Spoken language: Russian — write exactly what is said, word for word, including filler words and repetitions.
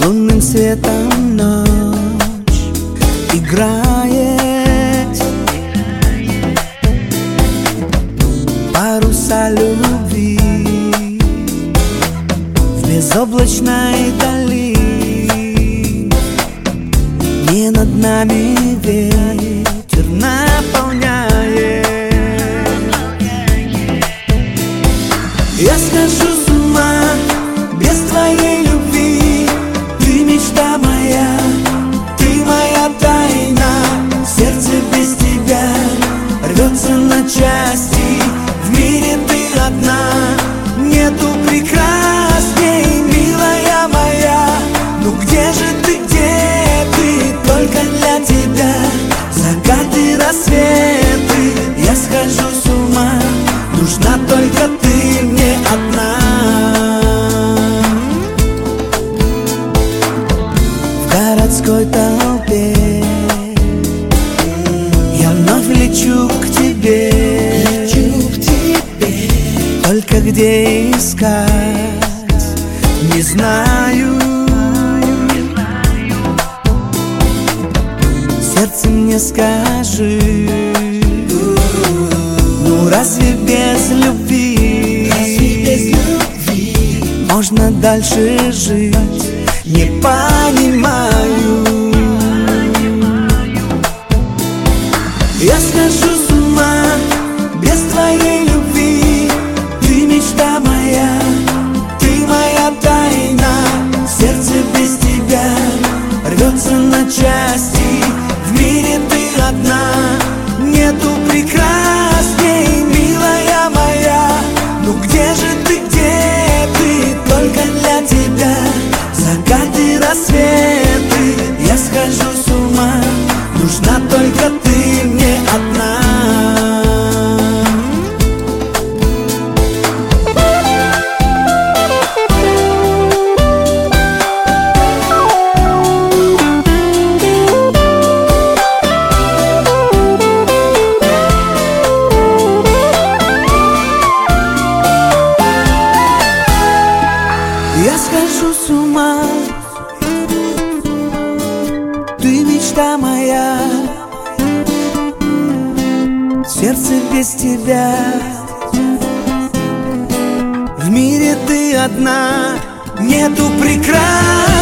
Лунным светом ночь играет, паруса любви в безоблачной дали. Не над нами ветер наполняет. Я схожу с ума без твоей любви. Ты мечта моя, ты моя тайна. Сердце без тебя рвется на части. В мире ты одна, нету прекрасней, милая моя. Ну где же ты, где ты? Только для тебя закаты, рассветы. Я схожу с ума, нужна только ты мне одна. В городской толпе я вновь лечу к тебе, лечу к тебе. Только где искать, не знаю. Сердце мне скажи, ну разве без любви, разве без любви можно дальше жить? Не понимаю. Я схожу с ума без твоей любви. Ты мечта моя, ты моя тайна. Сердце без тебя рвется на части. В мире ты одна, нету прекрасней, милая моя. Ну где же ты, где ты? Только для тебя закаты, рассветы. Я схожу с ума, нужна только ты мне одна. Я схожу с ума, ты мечта моя. Сердце без тебя, в мире ты одна, нету прекрасной.